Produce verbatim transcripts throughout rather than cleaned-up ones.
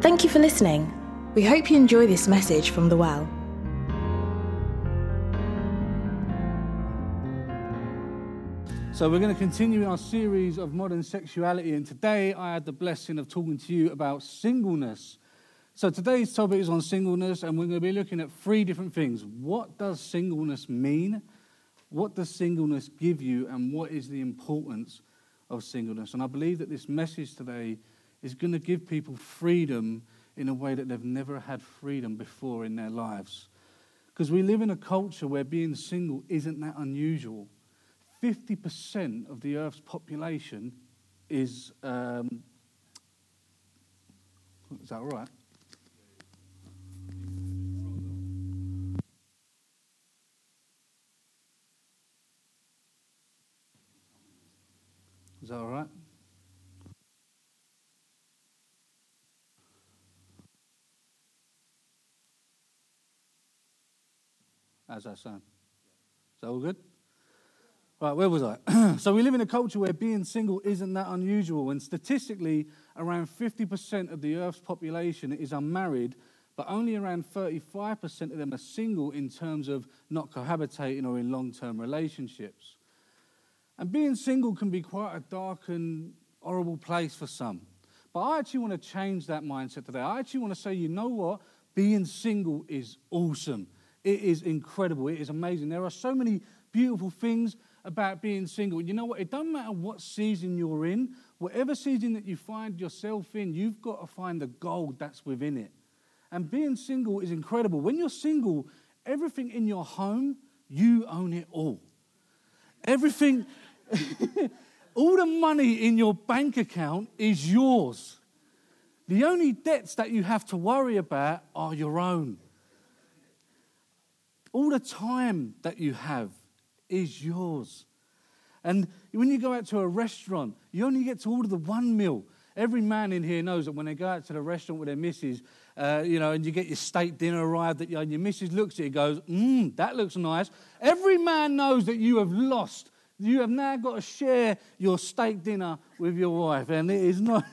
Thank you for listening. We hope you enjoy this message from The Well. So we're going to continue our series of modern sexuality, and today I had the blessing of talking to you about singleness. So today's topic is on singleness, and we're going to be looking at three different things. What does singleness mean? What does singleness give you? And what is the importance of singleness? And I believe that this message today is going to give people freedom in a way that they've never had freedom before in their lives. Because we live in a culture where being single isn't that unusual. fifty percent of the Earth's population is, um, is that all right? Is that all right? How's that sound? Is that all good? Right, where was I? So we live in a culture where being single isn't that unusual, and statistically, around fifty percent of the Earth's population is unmarried, but only around thirty-five percent of them are single in terms of not cohabitating or in long-term relationships. And being single can be quite a dark and horrible place for some. But I actually want to change that mindset today. I actually want to say, you know what? Being single is awesome. It is incredible. It is amazing. There are so many beautiful things about being single. You know what? It doesn't matter what season you're in. Whatever season that you find yourself in, you've got to find the gold that's within it. And being single is incredible. When you're single, everything in your home, you own it all. Everything, all the money in your bank account is yours. The only debts that you have to worry about are your own. All the time that you have is yours. And when you go out to a restaurant, you only get to order the one meal. Every man in here knows that when they go out to the restaurant with their missus, uh, you know, and you get your steak dinner arrived, that and your missus looks at it and goes, mmm, that looks nice. Every man knows that you have lost. You have now got to share your steak dinner with your wife, and it is not...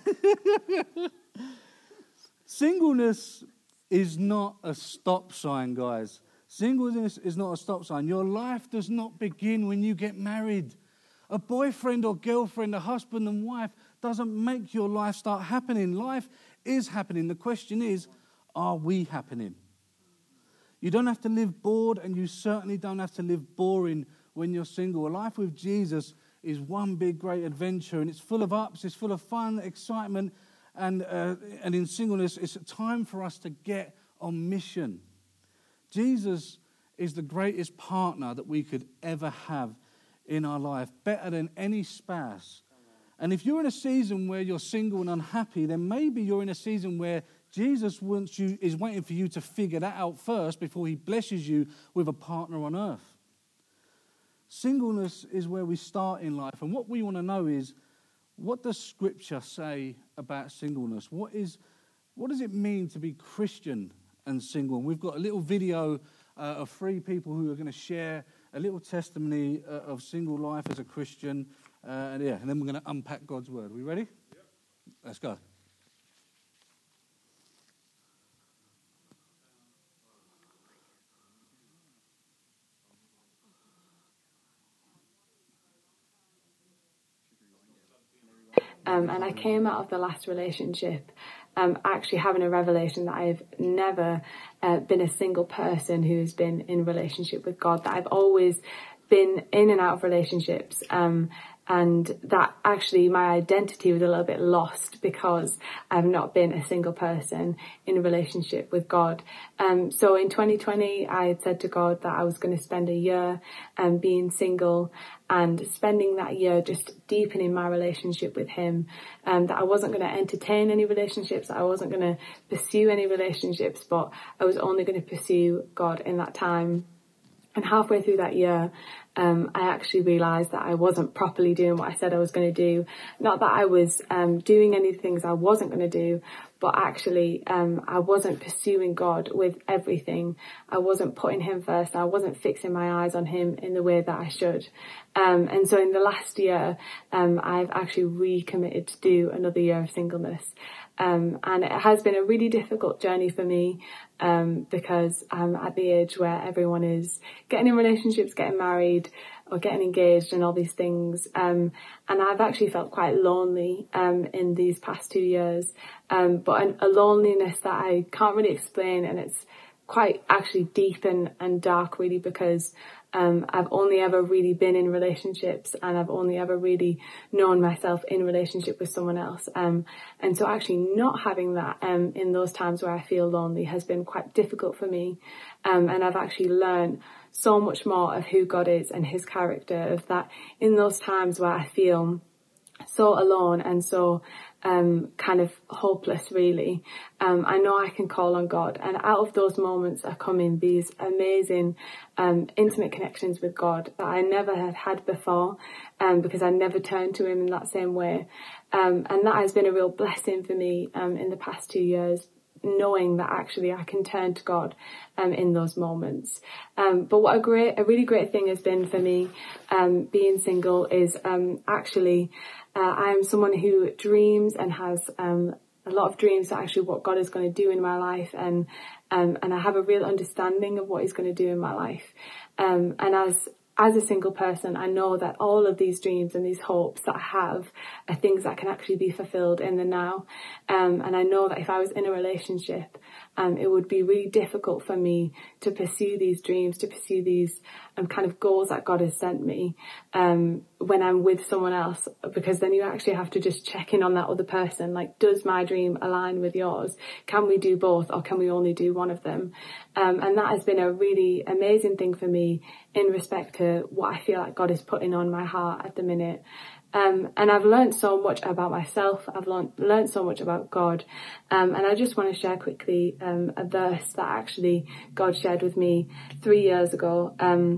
Singleness is not a stop sign, guys. Singleness is not a stop sign. Your life does not begin when you get married. A boyfriend or girlfriend, a husband and wife doesn't make your life start happening. Life is happening. The question is, are we happening? You don't have to live bored, and you certainly don't have to live boring when you're single. A life with Jesus is one big great adventure, and it's full of ups, it's full of fun, excitement, and, uh, and in singleness, it's a time for us to get on mission. Jesus is the greatest partner that we could ever have in our life, better than any spouse. And if you're in a season where you're single and unhappy, then maybe you're in a season where Jesus wants you, is waiting for you to figure that out first before he blesses you with a partner on earth. Singleness is where we start in life. And what we want to know is, what does Scripture say about singleness? What is, what does it mean to be Christian and single? And we've got a little video uh, of three people who are going to share a little testimony uh, of single life as a Christian. Uh, and yeah, and then we're going to unpack God's word. Are we ready? Yep. Let's go. Um, and I came out of the last relationship um, actually having a revelation that I've never uh, been a single person who has been in relationship with God, that I've always been in and out of relationships, um, and that actually my identity was a little bit lost because I've not been a single person in a relationship with God. Um, so in twenty twenty, I had said to God that I was going to spend a year um, being single and spending that year just deepening my relationship with him, um, that I wasn't going to entertain any relationships, that I wasn't going to pursue any relationships, but I was only going to pursue God in that time. And halfway through that year, um, I actually realised that I wasn't properly doing what I said I was going to do. Not that I was um, doing any things I wasn't going to do, but actually um, I wasn't pursuing God with everything. I wasn't putting him first. I wasn't fixing my eyes on him in the way that I should. Um, and so in the last year, um, I've actually recommitted to do another year of singleness. Um, and it has been a really difficult journey for me um, because I'm at the age where everyone is getting in relationships, getting married or getting engaged and all these things. Um, and I've actually felt quite lonely um, in these past two years, um, but an, a loneliness that I can't really explain, and it's quite actually deep and, and dark really, because um, I've only ever really been in relationships, and I've only ever really known myself in relationship with someone else. Um, and so actually not having that um, in those times where I feel lonely has been quite difficult for me. Um, and I've actually learned so much more of who God is and his character, of that in those times where I feel so alone and so um, kind of hopeless really, um, I know I can call on God, and out of those moments are coming these amazing um, intimate connections with God that I never had had before, um, because I never turned to him in that same way, um, and that has been a real blessing for me um, in the past two years, knowing that actually I can turn to God um, in those moments. Um, but what a great, a really great thing has been for me um, being single is um, actually uh, I am someone who dreams and has um, a lot of dreams for actually what God is going to do in my life, and um, and I have a real understanding of what he's going to do in my life. Um, and as As a single person, I know that all of these dreams and these hopes that I have are things that can actually be fulfilled in the now. Um, and I know that if I was in a relationship, um, it would be really difficult for me to pursue these dreams, to pursue these um, kind of goals that God has sent me um, when I'm with someone else, because then you actually have to just check in on that other person. Like, does my dream align with yours? Can we do both, or can we only do one of them? Um, and that has been a really amazing thing for me in respect to what I feel like God is putting on my heart at the minute. Um, and I've learned so much about myself. I've learned, learned so much about God. Um, and I just want to share quickly um, a verse that actually God shared with me three years ago um,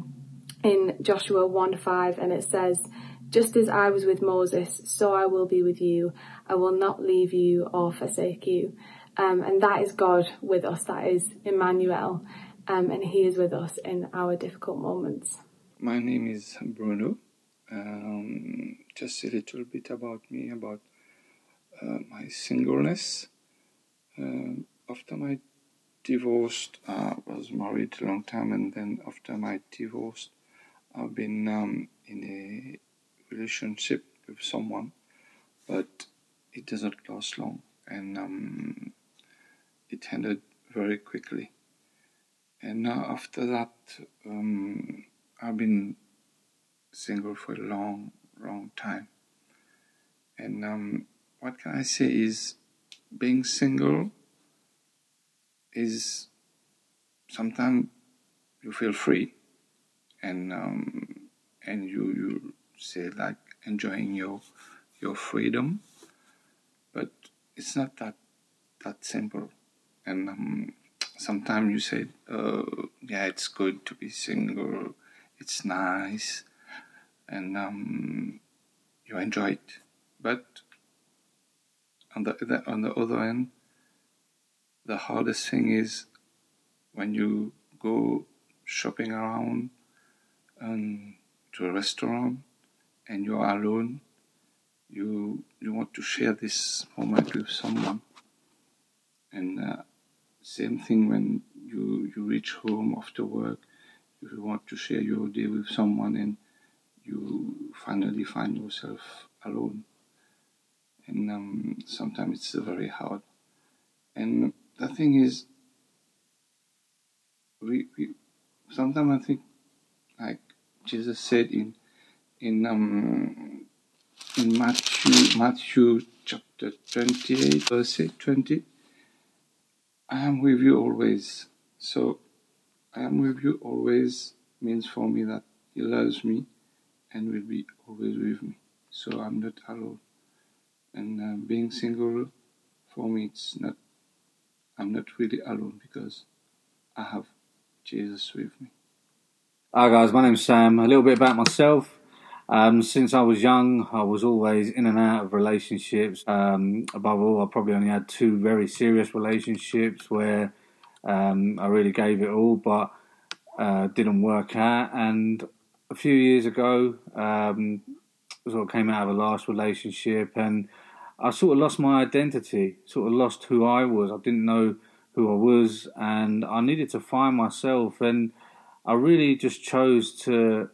in Joshua one five. And it says, "Just as I was with Moses, so I will be with you. I will not leave you or forsake you." Um, and that is God with us. That is Emmanuel. Um, and he is with us in our difficult moments. My name is Bruno. Um, just a little bit about me, about uh, my singleness. Uh, after my divorce, I was married a long time, and then after my divorce, I've been um, in a relationship with someone, but it doesn't last long, and um, it ended very quickly. And now after that, um, I've been single for a long, long time. And um, what can I say is, being single is sometimes you feel free, and um, and you you say like enjoying your your freedom, but it's not that that simple. And um, sometimes you say, uh, yeah, it's good to be single, it's nice, and um, you enjoy it. But on the, the on the other end, the hardest thing is when you go shopping around and to a restaurant and you are alone. You you want to share this moment with someone, and uh, same thing when you you reach home after work. You want to share your day with someone, and you finally find yourself alone. And um, sometimes it's very hard. And the thing is, we, we sometimes I think, like Jesus said in in um, in Matthew Matthew chapter twenty-eight, verse twenty, I am with you always. So I am with you always means for me that he loves me and will be always with me. So I'm not alone. And uh, being single, for me, it's not, I'm not really alone because I have Jesus with me. Hi guys, my name's Sam. A little bit about myself. Um, since I was young, I was always in and out of relationships. Um, above all, I probably only had two very serious relationships where um, I really gave it all, but uh, didn't work out. And a few years ago, um, sort of came out of a last relationship, and I sort of lost my identity. Sort of lost who I was. I didn't know who I was, and I needed to find myself. And I really just chose to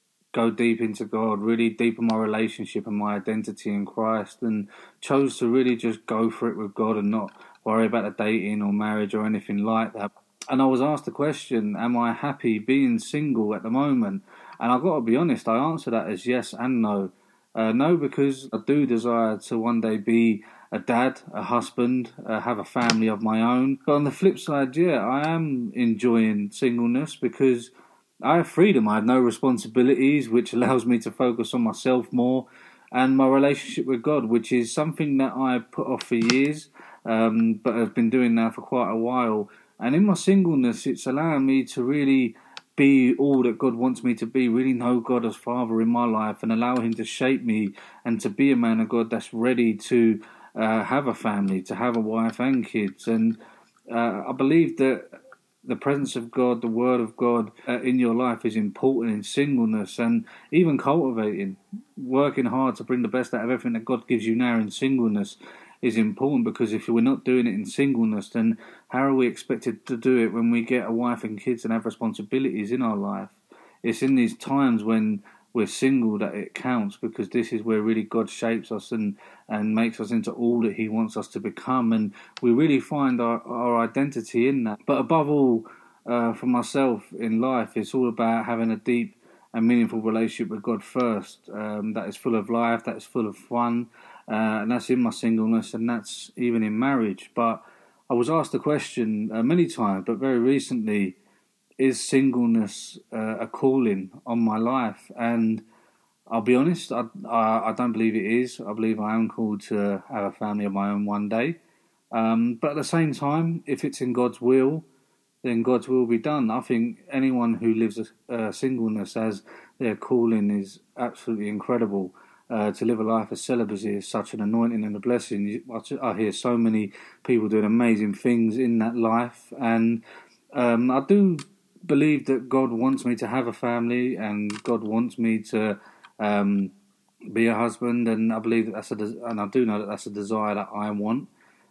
go deep into God, really deepen my relationship and my identity in Christ, and chose to really just go for it with God and not worry about the dating or marriage or anything like that. And I was asked the question, am I happy being single at the moment? And I've got to be honest, I answer that as yes and no. Uh, no, because I do desire to one day be a dad, a husband, uh, have a family of my own. But on the flip side, yeah, I am enjoying singleness because I have freedom. I have no responsibilities, which allows me to focus on myself more and my relationship with God, which is something that I put off for years, um, but I've been doing now for quite a while. And in my singleness, it's allowing me to really be all that God wants me to be, really know God as Father in my life and allow Him to shape me and to be a man of God that's ready to uh, have a family, to have a wife and kids. And uh, I believe that the presence of God, the Word of God uh, in your life is important in singleness, and even cultivating, working hard to bring the best out of everything that God gives you now in singleness is important, because if we're not doing it in singleness, then how are we expected to do it when we get a wife and kids and have responsibilities in our life? It's in these times when we're single that it counts, because this is where really God shapes us and, and makes us into all that He wants us to become, and we really find our, our identity in that. But above all, uh, for myself in life, it's all about having a deep and meaningful relationship with God first, um, that is full of life, that is full of fun, uh, and that's in my singleness, and that's even in marriage. But I was asked the question uh, many times, but very recently, is singleness uh, a calling on my life? And I'll be honest, I, I, I don't believe it is. I believe I am called to have a family of my own one day. Um, but at the same time, if it's in God's will, then God's will be done. I think anyone who lives a, a singleness as their calling is absolutely incredible. Uh, to live a life of celibacy is such an anointing and a blessing. I, I hear so many people doing amazing things in that life, and um, I do believe that God wants me to have a family, and God wants me to um, be a husband, and I believe that that's a des- and I do know that that's a desire that I want.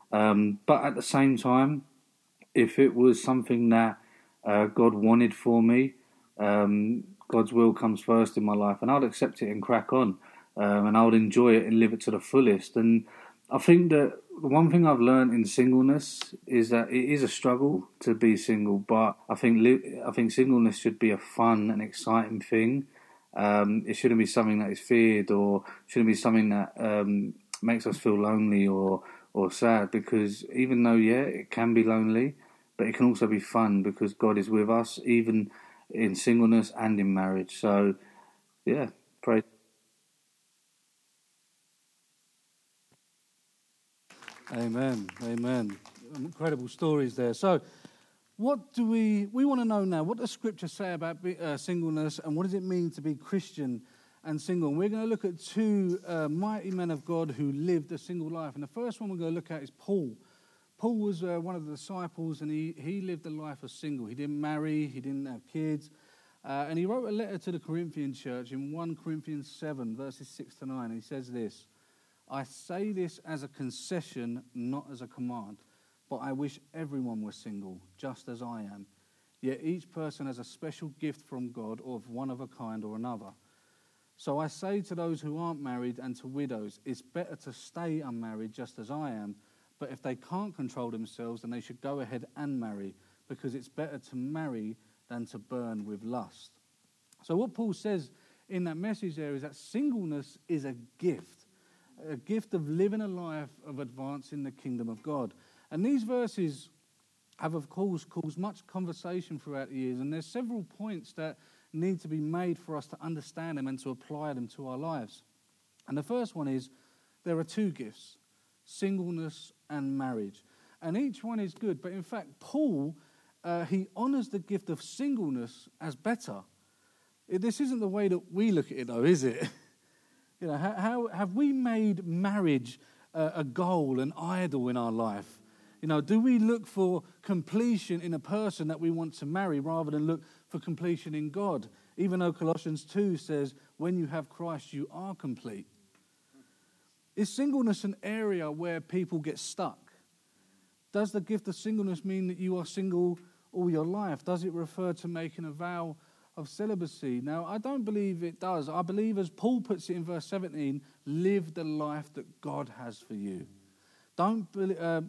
Um, but at the same time, if it was something that uh, God wanted for me, um, God's will comes first in my life, and I'd accept it and crack on, um, and I would enjoy it and live it to the fullest. And I think that the one thing I've learned in singleness is that it is a struggle to be single, but I think li- I think singleness should be a fun and exciting thing. Um, it shouldn't be something that is feared, or shouldn't be something that um, makes us feel lonely or or sad, because even though, yeah, it can be lonely, but it can also be fun because God is with us, even in singleness and in marriage. So, yeah, pray. Amen, amen. Incredible stories there. So, what do we, we want to know now, what does Scripture say about be, uh, singleness, and what does it mean to be Christian and single? And we're going to look at two uh, mighty men of God who lived a single life. And the first one we're going to look at is Paul. Paul was uh, one of the disciples, and he, he lived a life of single. He didn't marry, he didn't have kids. Uh, and he wrote a letter to the Corinthian church in First Corinthians seven, verses six to nine. And he says this: I say this as a concession, not as a command, but I wish everyone was single, just as I am. Yet each person has a special gift from God, or of one of a kind or another. So I say to those who aren't married and to widows, it's better to stay unmarried just as I am. But if they can't control themselves, then they should go ahead and marry, because it's better to marry than to burn with lust. So what Paul says in that message there is that singleness is a gift, a gift of living a life of advancing the kingdom of God. And these verses have, of course, caused much conversation throughout the years, and there's several points that need to be made for us to understand them and to apply them to our lives. And the first one is, there are two gifts, singleness and marriage. And each one is good, but in fact, Paul, uh, he honours the gift of singleness as better. It, this isn't the way that we look at it, though, is it? You know, how, how have we made marriage a, a goal, an idol in our life? You know, do we look for completion in a person that we want to marry rather than look for completion in God? Even though Colossians two says, when you have Christ, you are complete. Is singleness an area where people get stuck? Does the gift of singleness mean that you are single all your life? Does it refer to making a vow of celibacy? Now, I don't believe it does. I believe, as Paul puts it in verse seventeen, live the life that God has for you. Don't uh,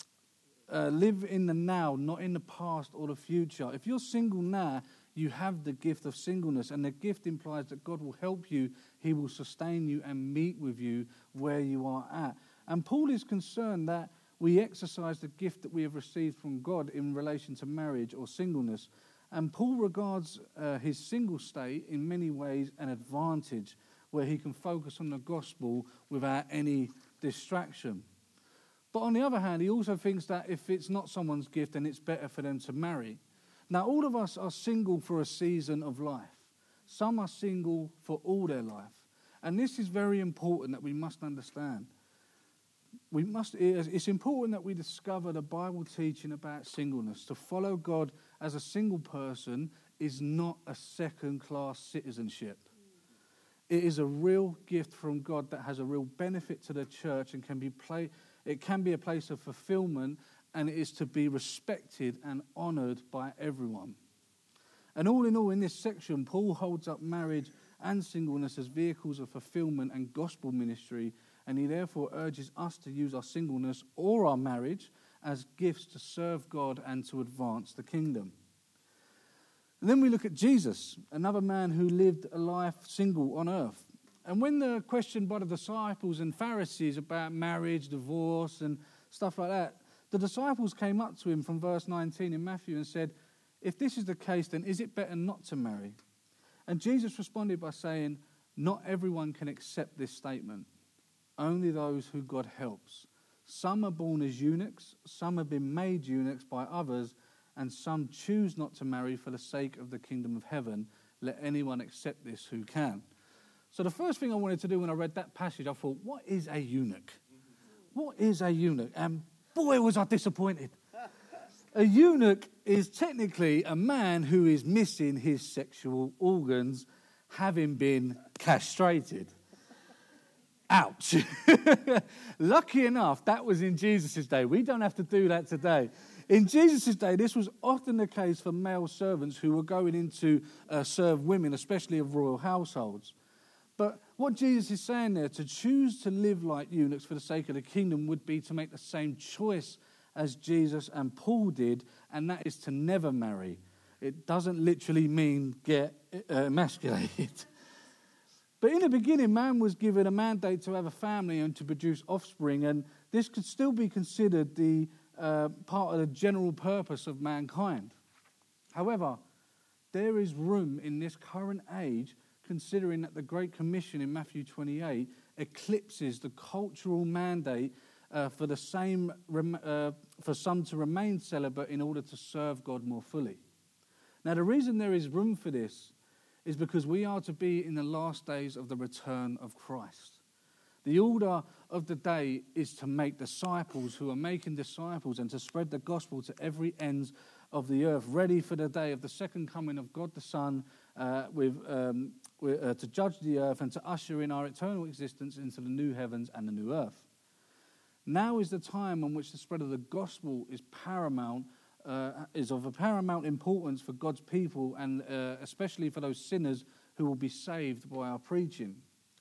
uh, live in the now, not in the past or the future. If you're single now, you have the gift of singleness, and the gift implies that God will help you, he will sustain you and meet with you where you are at. And Paul is concerned that we exercise the gift that we have received from God in relation to marriage or singleness. And Paul regards uh, his single state in many ways an advantage, where he can focus on the gospel without any distraction. But on the other hand, he also thinks that if it's not someone's gift, then it's better for them to marry. Now, all of us are single for a season of life. Some are single for all their life. And this is very important that we must understand. We must. It's important that we discover the Bible teaching about singleness. To follow God as a single person is not a second-class citizenship. It is a real gift from God that has a real benefit to the church and can be play, it can be a place of fulfillment, and it is to be respected and honoured by everyone. And all in all, in this section, Paul holds up marriage and singleness as vehicles of fulfillment and gospel ministry, and he therefore urges us to use our singleness or our marriage as gifts to serve God and to advance the kingdom. And then we look at Jesus, another man who lived a life single on earth. And when the question by the disciples and Pharisees about marriage, divorce, and stuff like that, the disciples came up to him from verse nineteen in Matthew and said, if this is the case, then is it better not to marry? And Jesus responded by saying, not everyone can accept this statement. Only those who God helps. Some are born as eunuchs, some have been made eunuchs by others, and some choose not to marry for the sake of the kingdom of heaven. Let anyone accept this who can. So the first thing I wanted to do when I read that passage, I thought, what is a eunuch? What is a eunuch? And boy, was I disappointed. A eunuch is technically a man who is missing his sexual organs, having been castrated. Ouch. Lucky enough, that was in Jesus' day. We don't have to do that today. In Jesus' day, this was often the case for male servants who were going in to uh, serve women, especially of royal households. But what Jesus is saying there, to choose to live like eunuchs for the sake of the kingdom, would be to make the same choice as Jesus and Paul did, and that is to never marry. It doesn't literally mean get uh, emasculated. But in the beginning, man was given a mandate to have a family and to produce offspring, and this could still be considered the uh, part of the general purpose of mankind. However, there is room in this current age, considering that the Great Commission in Matthew twenty-eight eclipses the cultural mandate uh, for the same uh, for some to remain celibate in order to serve God more fully. Now, the reason there is room for this is because we are to be in the last days of the return of Christ. The order of the day is to make disciples who are making disciples and to spread the gospel to every ends of the earth, ready for the day of the second coming of God the Son, uh, with, um, with, uh, to judge the earth and to usher in our eternal existence into the new heavens and the new earth. Now is the time on which the spread of the gospel is paramount, uh, is of a paramount importance for God's people, and uh, especially for those sinners who will be saved by our preaching.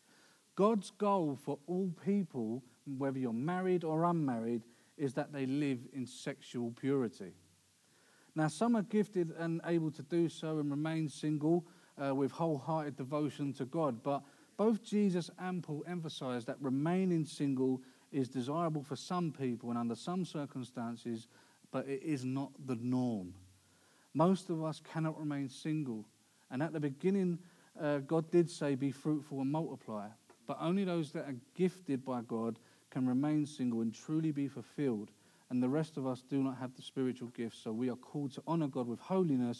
God's goal for all people, whether you're married or unmarried, is that they live in sexual purity. Now, some are gifted and able to do so and remain single uh, with wholehearted devotion to God, but both Jesus and Paul emphasize that remaining single is desirable for some people and under some circumstances, but it is not the norm. Most of us cannot remain single, and at the beginning, uh, God did say, be fruitful and multiply, but only those that are gifted by God can remain single and truly be fulfilled, and the rest of us do not have the spiritual gifts, so we are called to honor God with holiness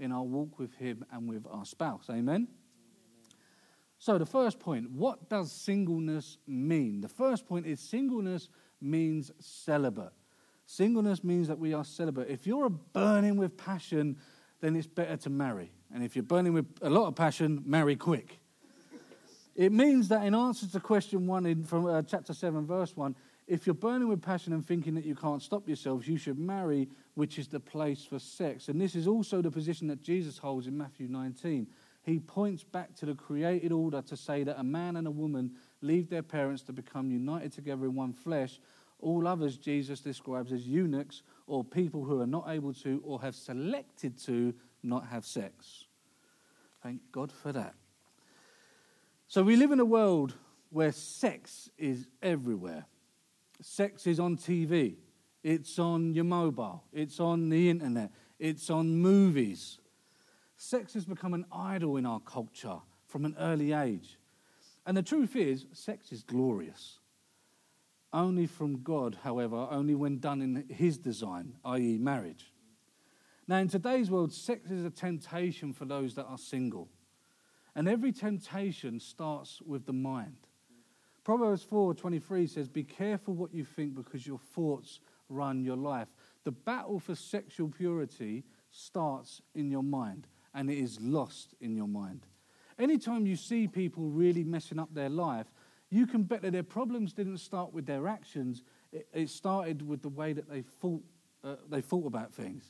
in our walk with him and with our spouse. Amen? So the first point, what does singleness mean? The first point is singleness means celibate. Singleness means that we are celibate. If you're burning with passion, then it's better to marry. And if you're burning with a lot of passion, marry quick. It means that in answer to question one in from uh, chapter seven, verse one, if you're burning with passion and thinking that you can't stop yourselves, you should marry, which is the place for sex. And this is also the position that Jesus holds in Matthew nineteen. He points back to the created order to say that a man and a woman leave their parents to become united together in one flesh. All others Jesus describes as eunuchs or people who are not able to or have selected to not have sex. Thank God for that. So we live in a world where sex is everywhere. Sex is on T V. It's on your mobile. It's on the internet. It's on movies. Sex has become an idol in our culture from an early age. And the truth is, sex is glorious. Only from God, however, only when done in his design, that is marriage. Now, in today's world, sex is a temptation for those that are single. And every temptation starts with the mind. Proverbs four twenty-three says, be careful what you think because your thoughts run your life. The battle for sexual purity starts in your mind. And it is lost in your mind. Anytime you see people really messing up their life, you can bet that their problems didn't start with their actions. It, it started with the way that they thought, uh, they thought about things.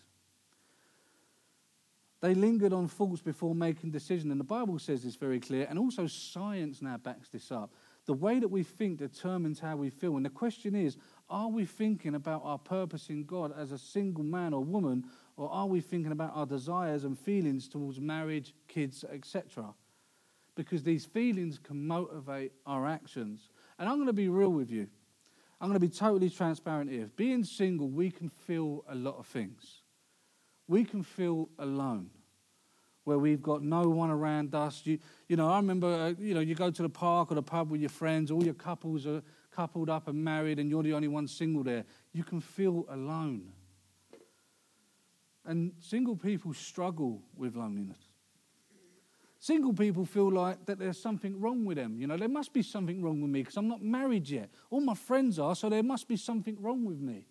They lingered on thoughts before making decisions. And the Bible says this very clear. And also science now backs this up. The way that we think determines how we feel. And the question is, are we thinking about our purpose in God as a single man or woman, or are we thinking about our desires and feelings towards marriage, kids, et cetera? Because these feelings can motivate our actions. And I'm going to be real with you. I'm going to be totally transparent here. Being single, we can feel a lot of things. We can feel alone, where we've got no one around us. You, you know, I remember, uh, you know, you go to the park or the pub with your friends, all your couples are coupled up and married, and you're the only one single there. You can feel alone. And single people struggle with loneliness. Single people feel like that there's something wrong with them. You know, there must be something wrong with me because I'm not married yet. All my friends are, so there must be something wrong with me.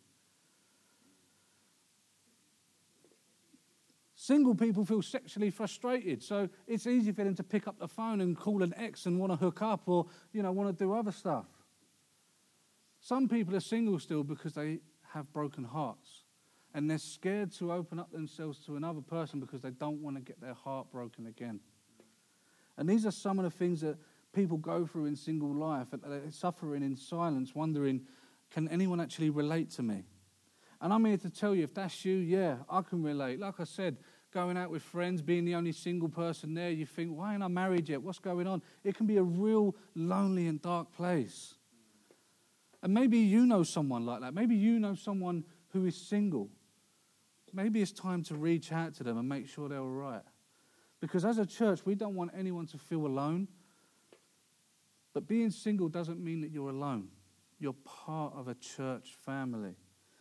Single people feel sexually frustrated, so it's easy for them to pick up the phone and call an ex and want to hook up or, you know, want to do other stuff. Some people are single still because they have broken hearts and they're scared to open up themselves to another person because they don't want to get their heart broken again. And these are some of the things that people go through in single life, and they're suffering in silence, wondering, can anyone actually relate to me? And I'm here to tell you, if that's you, yeah, I can relate. Like I said, going out with friends, being the only single person there, you think, why ain't I married yet? What's going on? It can be a real lonely and dark place. And maybe you know someone like that. Maybe you know someone who is single. Maybe it's time to reach out to them and make sure they're all right. Because as a church, we don't want anyone to feel alone. But being single doesn't mean that you're alone. You're part of a church family.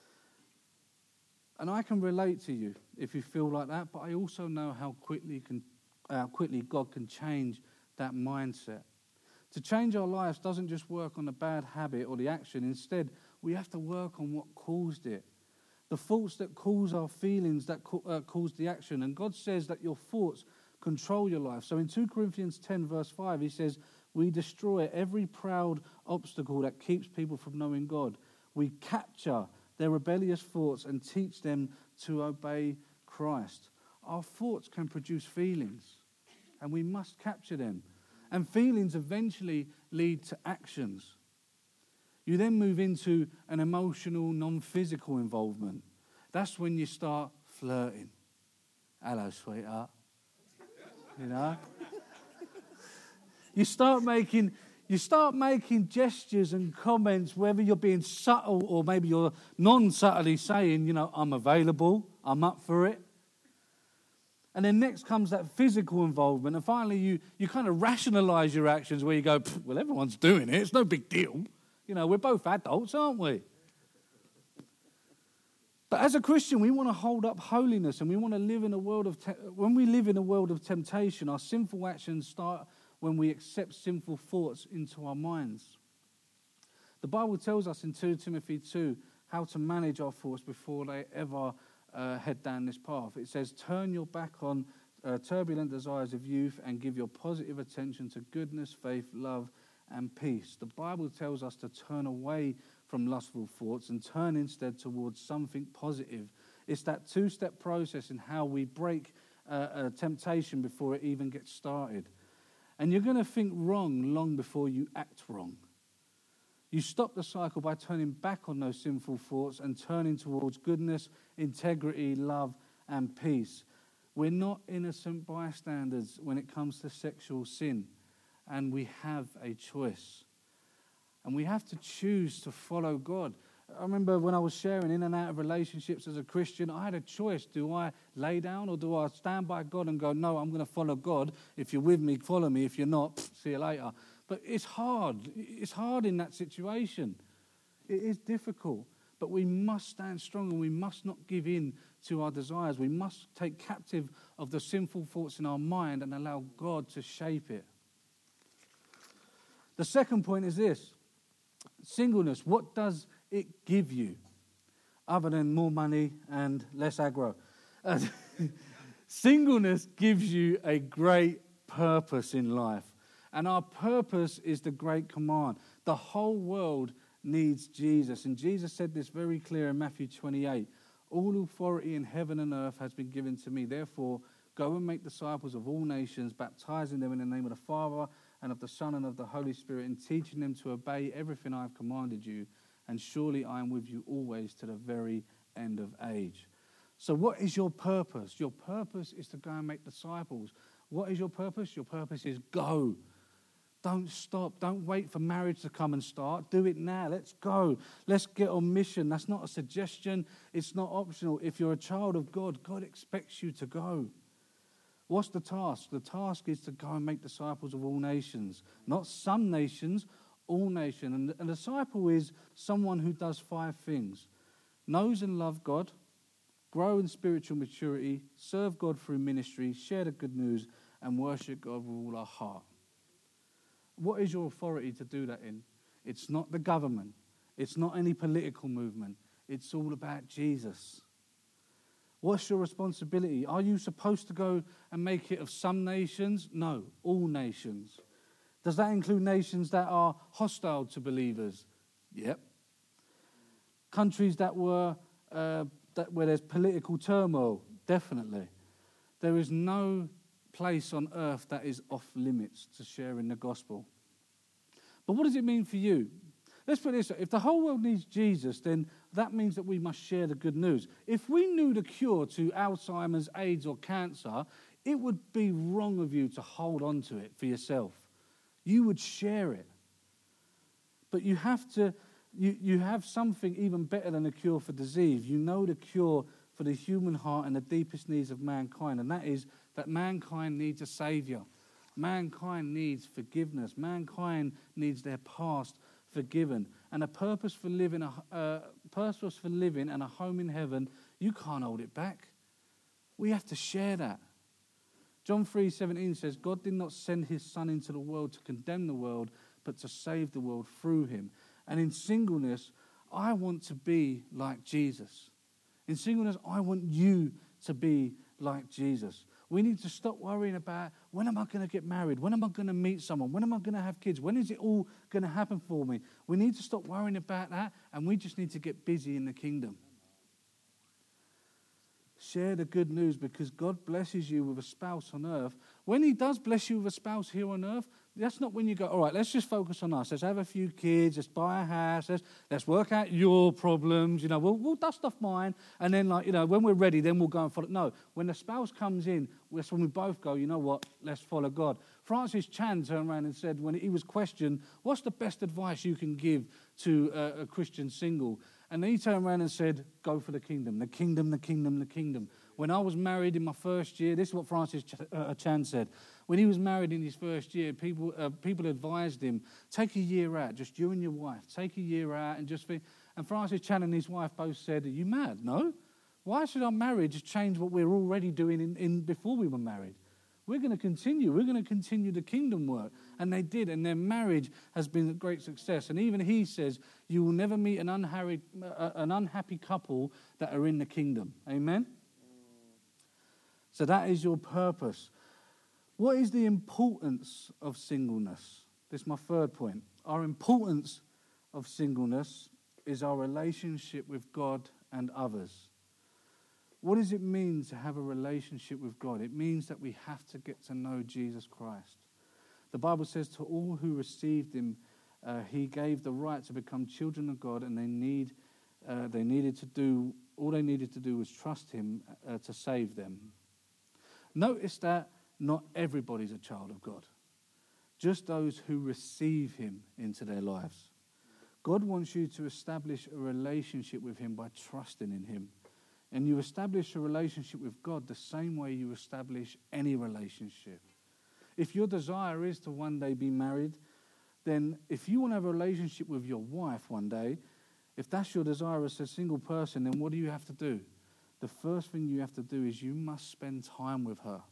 And I can relate to you if you feel like that, but I also know how quickly can, how quickly God can change that mindset. To change our lives doesn't just work on the bad habit or the action. Instead, we have to work on what caused it. The thoughts that cause our feelings, that co- uh, cause the action. And God says that your thoughts control your life. So in two Corinthians ten, verse five, he says, we destroy every proud obstacle that keeps people from knowing God. We capture their rebellious thoughts and teach them to obey Christ. Our thoughts can produce feelings, and we must capture them. And feelings eventually lead to actions. You then move into an emotional, non-physical involvement. That's when you start flirting. Hello, sweetheart. You know? You start making... You start making gestures and comments, whether you're being subtle or maybe you're non-subtly saying, you know, I'm available, I'm up for it. And then next comes that physical involvement. And finally, you, you kind of rationalize your actions where you go, well, everyone's doing it. It's no big deal. You know, we're both adults, aren't we? But as a Christian, we want to hold up holiness, and we want to live in a world of, te- when we live in a world of temptation, our sinful actions start when we accept sinful thoughts into our minds. The Bible tells us in Second Timothy two how to manage our thoughts before they ever uh, head down this path. It says, turn your back on uh, turbulent desires of youth and give your positive attention to goodness, faith, love, and peace. The Bible tells us to turn away from lustful thoughts and turn instead towards something positive. It's that two-step process in how we break uh, a temptation before it even gets started. And you're going to think wrong long before you act wrong. You stop the cycle by turning back on those sinful thoughts and turning towards goodness, integrity, love, and peace. We're not innocent bystanders when it comes to sexual sin, and we have a choice. And we have to choose to follow God. I remember when I was sharing in and out of relationships as a Christian, I had a choice. Do I lay down or do I stand by God and go, no, I'm going to follow God. If you're with me, follow me. If you're not, see you later. But it's hard. It's hard in that situation. It is difficult. But we must stand strong and we must not give in to our desires. We must take captive of the sinful thoughts in our mind and allow God to shape it. The second point is this. Singleness, what does it give you other than more money and less aggro? Uh, singleness gives you a great purpose in life. And our purpose is the great command. The whole world needs Jesus. And Jesus said this very clear in Matthew twenty-eight. All authority in heaven and earth has been given to me. Therefore, go and make disciples of all nations, baptizing them in the name of the Father and of the Son and of the Holy Spirit, and teaching them to obey everything I have commanded you. And surely I am with you always to the very end of age. So what is your purpose? Your purpose is to go and make disciples. What is your purpose? Your purpose is go. Don't stop. Don't wait for marriage to come and start. Do it now. Let's go. Let's get on mission. That's not a suggestion. It's not optional. If you're a child of God, God expects you to go. What's the task? The task is to go and make disciples of all nations. Not some nations, all nations. And a disciple is someone who does five things. Knows and loves God, grow in spiritual maturity, serve God through ministry, share the good news, and worship God with all our heart. What is your authority to do that in? It's not the government. It's not any political movement. It's all about Jesus. What's your responsibility? Are you supposed to go and make it of some nations? No, all nations. Does that include nations that are hostile to believers? Yep. Countries that were uh, that where there's political turmoil? Definitely. There is no place on earth that is off limits to sharing the gospel. But what does it mean for you? Let's put it this way. If the whole world needs Jesus, then that means that we must share the good news. If we knew the cure to Alzheimer's, AIDS, or cancer, it would be wrong of you to hold on to it for yourself. You would share it. But you have to, you, you have something even better than a cure for disease. You know the cure for the human heart and the deepest needs of mankind, and that is that mankind needs a saviour. Mankind needs forgiveness. Mankind needs their past forgiven. And a purpose for living, a uh, purpose for living and a home in heaven, you can't hold it back. We have to share that. John three seventeen says, God did not send his Son into the world to condemn the world, but to save the world through him. And in singleness, I want to be like Jesus. In singleness, I want you to be like Jesus. We need to stop worrying about, when am I going to get married? When am I going to meet someone? When am I going to have kids? When is it all going to happen for me? We need to stop worrying about that, and we just need to get busy in the kingdom. Share the good news, because God blesses you with a spouse on earth. When he does bless you with a spouse here on earth, that's not when you go, all right, let's just focus on us. Let's have a few kids. Let's buy a house. Let's, let's work out your problems. You know, we'll, we'll dust off mine. And then, like, you know, when we're ready, then we'll go and follow. No, when the spouse comes in, that's when we both go, you know what, let's follow God. Francis Chan turned around and said, when he was questioned, what's the best advice you can give to a, a Christian single? And then he turned around and said, go for the kingdom, the kingdom, the kingdom, the kingdom. When I was married in my first year, this is what Francis Ch- uh, Chan said. When he was married in his first year, people uh, people advised him, take a year out, just you and your wife. Take a year out and just think. And Francis Chan and his wife both said, are you mad? No. Why should our marriage change what we're already doing in, in before we were married? We're going to continue. We're going to continue the kingdom work. And they did, and their marriage has been a great success. And even he says, you will never meet an unhappy, uh, an unhappy couple that are in the kingdom. Amen? So that is your purpose. What is the importance of singleness? This is my third point. Our importance of singleness is our relationship with God and others. What does it mean to have a relationship with God? It means that we have to get to know Jesus Christ. The Bible says to all who received him, uh, he gave the right to become children of God, and they need, uh, they needed to do, all they needed to do was trust him uh, to save them. Notice that not everybody's a child of God, just those who receive him into their lives. God wants you to establish a relationship with him by trusting in him. And you establish a relationship with God the same way you establish any relationship. If your desire is to one day be married, then if you want to have a relationship with your wife one day, if that's your desire as a single person, then what do you have to do? The first thing you have to do is you must spend time with her.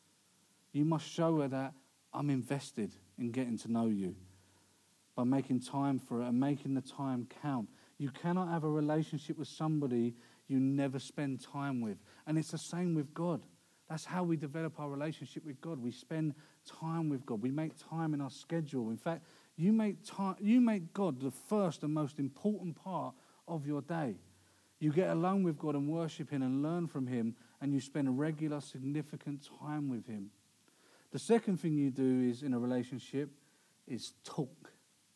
You must show her that I'm invested in getting to know you by making time for it and making the time count. You cannot have a relationship with somebody you never spend time with. And it's the same with God. That's how we develop our relationship with God. We spend time with God. We make time in our schedule. In fact, you make time, you make God the first and most important part of your day. You get alone with God and worship him and learn from him, and you spend a regular, significant time with him. The second thing you do is in a relationship is talk.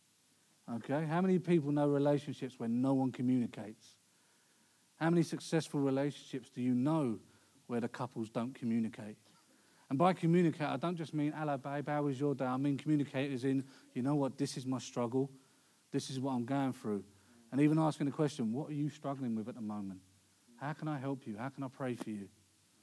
Okay? How many people know relationships where no one communicates? How many successful relationships do you know where the couples don't communicate? And by communicate, I don't just mean, hello, babe, how was your day? I mean communicate as in, you know what, this is my struggle. This is what I'm going through. And even asking the question, what are you struggling with at the moment? How can I help you? How can I pray for you?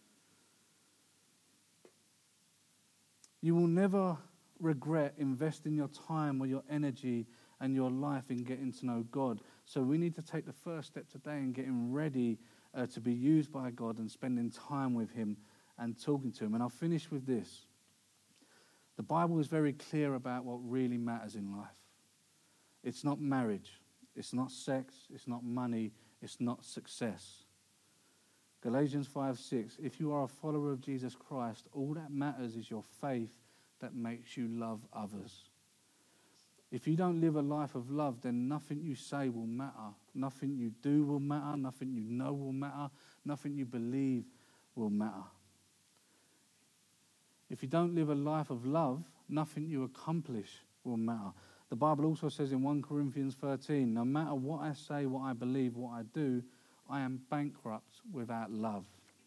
You will never regret investing your time or your energy and your life in getting to know God. So we need to take the first step today in getting ready uh, to be used by God and spending time with him and talking to him. And I'll finish with this. The Bible is very clear about what really matters in life. It's not marriage. It's not sex. It's not money. It's not success. Galatians five six, if you are a follower of Jesus Christ, all that matters is your faith that makes you love others. If you don't live a life of love, then nothing you say will matter. Nothing you do will matter. Nothing you know will matter. Nothing you believe will matter. If you don't live a life of love, nothing you accomplish will matter. The Bible also says in First Corinthians thirteen, no matter what I say, what I believe, what I do, I am bankrupt without love.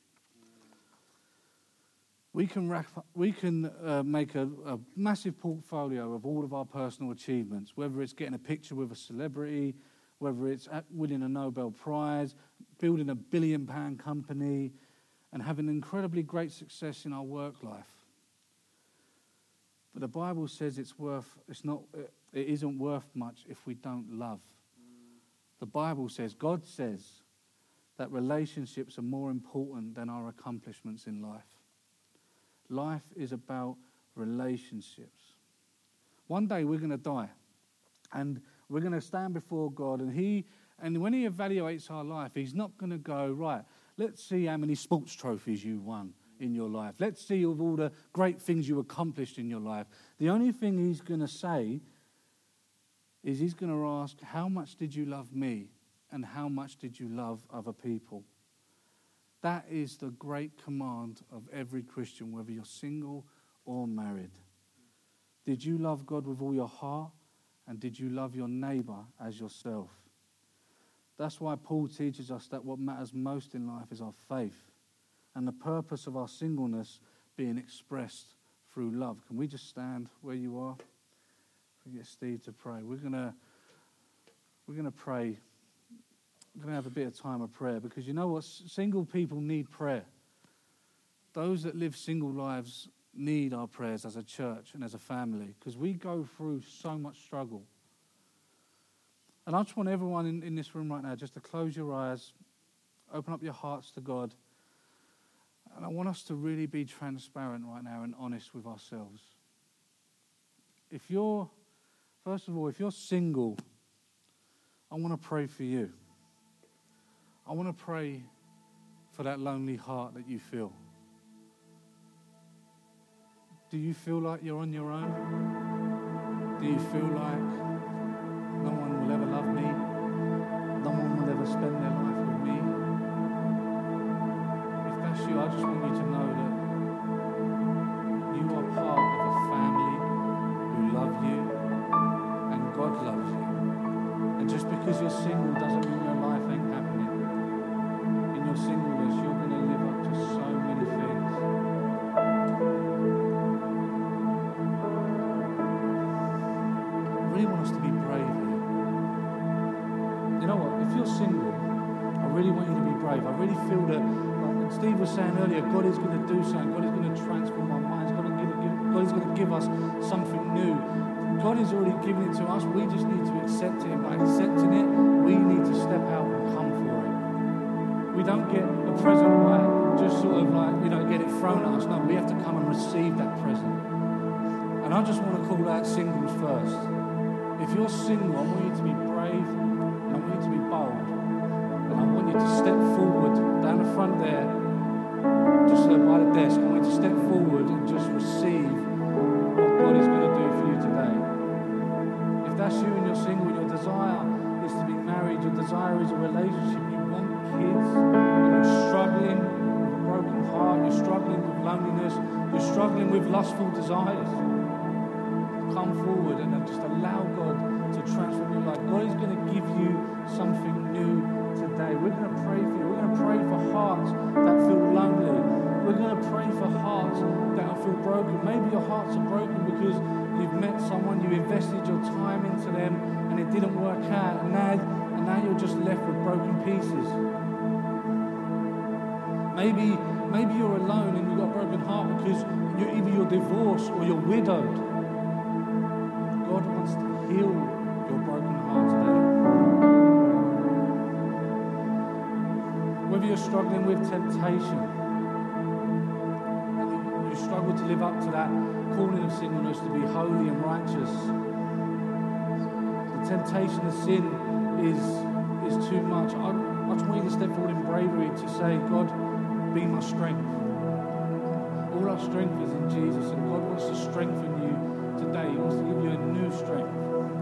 We can rack, we can uh, make a, a massive portfolio of all of our personal achievements, whether it's getting a picture with a celebrity, whether it's winning a Nobel Prize, building a billion-pound company, and having incredibly great success in our work life. But the Bible says it's worth. It's not. It isn't worth much if we don't love. The Bible says, God says, that relationships are more important than our accomplishments in life. Life is about relationships. One day we're going to die, and we're going to stand before God, and he, and when he evaluates our life, he's not going to go, right, let's see how many sports trophies you won in your life. Let's see of all the great things you accomplished in your life. The only thing he's going to say is he's going to ask, how much did you love me, and how much did you love other people? That is the great command of every Christian, whether you're single or married. Did you love God with all your heart? And did you love your neighbour as yourself? That's why Paul teaches us that what matters most in life is our faith and the purpose of our singleness being expressed through love. Can we just stand where you are? We get Steve to pray. We're gonna we're gonna pray. We're going to have a bit of time of prayer, because you know what? Single people need prayer. those that live single lives need our prayers as a church and as a family, because we go through so much struggle. And I just want everyone in, in this room right now just to close your eyes, open up your hearts to God. And I want us to really be transparent right now and honest with ourselves. If you're, first of all, if you're single, I want to pray for you. I want to pray for that lonely heart that you feel. Do you feel like you're on your own? Do you feel like no one will ever love me? No one will ever spend their life with me? If that's you, I just want you to know that you are part of a family who love you and God loves you. And just because you're single doesn't mean your life ain't happening. In your singleness, you're going to live up to so many things. I really want us to be brave here. You know what? If you're single, I really want you to be brave. I really feel that, like Steve was saying earlier, God is going to do something. God is going to transform our minds. God is going to give, God is going to give us something new. God is already giving it to us. We just need to accept it. And by accepting it, we need to step out and come for it. We don't get a present by just sort of like, you know, get it thrown at us. No, we have to come and receive that present. And I just want to call out singles first. If you're single, I want you to be brave and I want you to be bold. And I want you to step forward down the front there, just uh, by the desk. I want you to step forward and just receive what God is going to do for you today. If that's you and you're single, your desire is to be married, your desire is a relationship, you want kids, and you're struggling with a broken heart, you're struggling with loneliness, you're struggling with lustful desires, come forward and then just allow God to transform your life. God is going to give you something new today. We're going to pray for you. We're going to pray for hearts that feel lonely. We're going to pray for hearts that feel broken. Maybe your hearts are broken because you've met someone, you invested your time into them, and it didn't work out, and now, and now you're just left with broken pieces. Maybe, maybe you're alone and you've got a broken heart because you're either you're divorced or you're widowed. God wants to heal your broken heart today. Whether you're struggling with temptation and you struggle to live up to that calling of singleness to be holy and righteous, the temptation of sin is, is too much. I, I just want you to step forward in bravery to say, God, be my strength. All our strength is in Jesus, and God wants to strengthen you today. He wants to give you a new strength.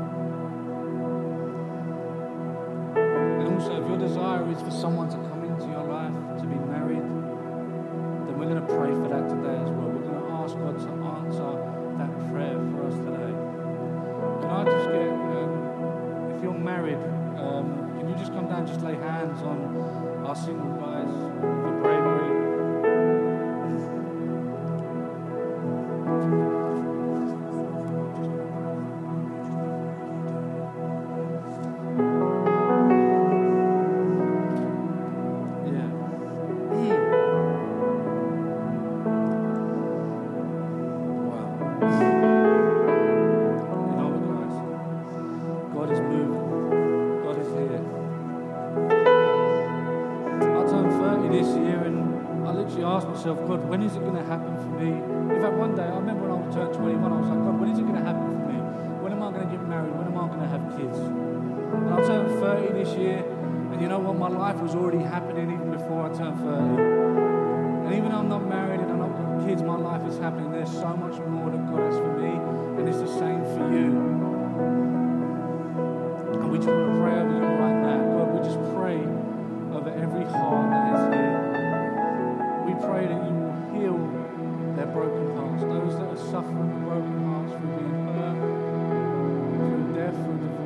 And also, if your desire is for someone to come into your life, to be married, then we're going to pray for that today as well. We're going to ask God to answer that prayer for us today. Can I just get, um, if you're married, um, can you just come down and just lay hands on our single guys for bravery? God, when is it going to happen for me? In fact, one day, I remember when I was turned twenty-one, I was like, God, when is it going to happen for me? When am I going to get married? When am I going to have kids? And I turned thirty this year, and you know what? My life was already happening even before I turned thirty. And even though I'm not married and I'm not got kids, my life is happening. There's so much more that God has for me, and it's the same for you. And we just want to pray over you right now. God, we just pray over every heart that is here. We pray that you will heal their broken hearts, those that are suffering with broken hearts through being hurt, through death, through divorce.